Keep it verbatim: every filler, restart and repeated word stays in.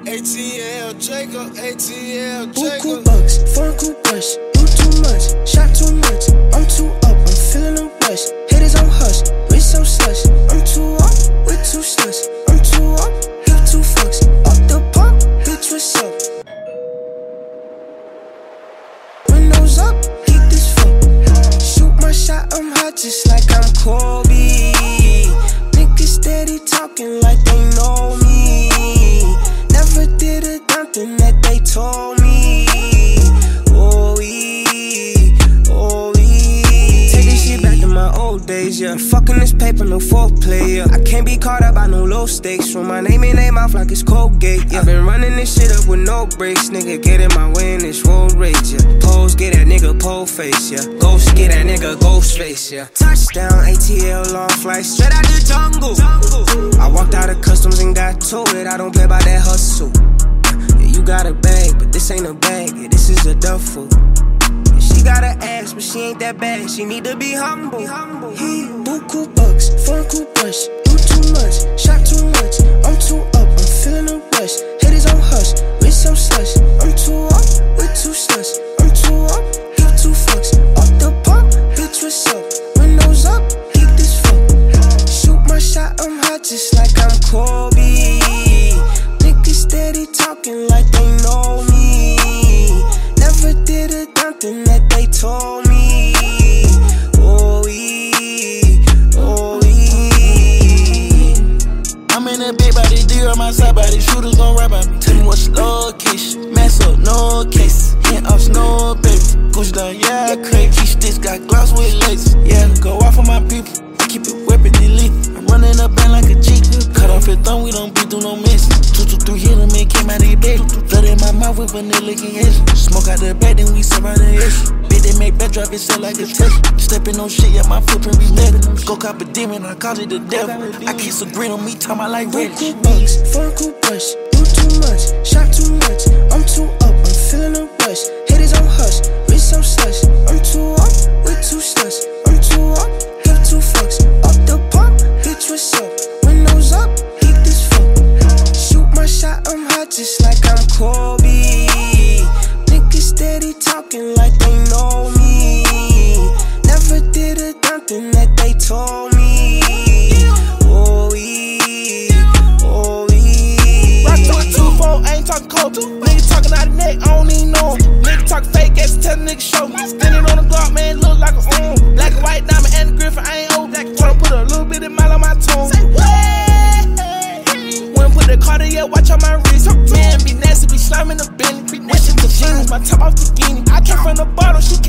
A T L Jacob, A T L Jacob. Buku bucks, foreign cool brush. Do too much, shot too much. I'm too up, I'm feeling a rush. Haters on hush, wrist on slush. I'm too up, with two slush. I'm too up, give two fucks. Up the pump, bitch, what's up? Windows up, geek this fuck. Shoot my shot, I'm hot just like I'm Kobe. Niggas steady talking like they know me. Never did a damn thing that they told me. Oh, ee, oh, ee. Take this shit back to my old days, yeah. Fucking this paper, no foreplay, yeah. I can't be caught up by no low stakes. Throw my name in their mouth like it's Colgate, yeah. I been running this shit up with no brakes. Nigga, get in my way in this road rage, yeah. Pose, get that nigga pole face, yeah. Ghost, get that nigga ghost face, yeah. Touchdown, A T L, long flight, straight out the jungle. I walked out of customs and got to it. I don't play by that hustle. Yeah, you got a bag, but this ain't a bag. Yeah, this is a duffel. Yeah, she got an ass, but she ain't that bad. She need to be humble. He buku bucks, foreign cool brush. Do too much, shot too much. I'm too up, I'm feeling a rush. Haters on hush, wrist on slush. I'm too up, with two slush. I'm too up, give two fucks. Up the pump, bitch, what's up? Windows up, geek this fuck. Shoot my shot, I'm hot just like I'm Kobe. Niggas steady talking like they know me. Never did a damn thing that they told me. Oh, ee, oh, ee. I'm in that big body deer on my side body. Shooters gon' rap at me. Tell me what's your location. Mess up, no case. Hand off snow, baby. Gucci down, yeah, crazy. Key sticks got gloss with laces. Yeah, go out for my people. I keep it whippin' elite. I'm running up band like a Jeep. Cut off your thumb, we don't be do no miss. Two, two, three, hit 'em and came out of bed. Blood in my mouth with vanilla and hash. Smoke out the bed, then we serve out the edge. Bitch, they make bad drive, it sell like a test. Steppin' on shit, yeah, my footprint be steady. Go cop a demon, I call it the devil. I kiss a green on me, time I like red. Buku bucks, foreign cool brush. Do too much, shot too much. I'm too up, I'm feeling a rush. Haters on hush, wrist on slush. I'm too up, with two slush. I'm too up, give two fucks. Up the pump, bitch, what's up? Windows up, geek this fuck. Shoot my shot, I'm hot just like I'm Kobe. Niggas steady talking like they know me. Never did a damn thing that they told me. Oh, ee, oh, ee. Rock talk two four, I ain't talking cold. Nigga talking out the neck, I don't even know him. Nigga talk fake ass, tell the nigga show. Standing on the block, man, look like a um. Black and white diamond and the Griffin, I ain't old. Told him put a little bit of mile on my tongue. Say what? When put the Cartier watch on my wrist. Man, be nasty, be sliming the Bentley. Wishing the jeans, my top off the guinea. I came from the bottle, she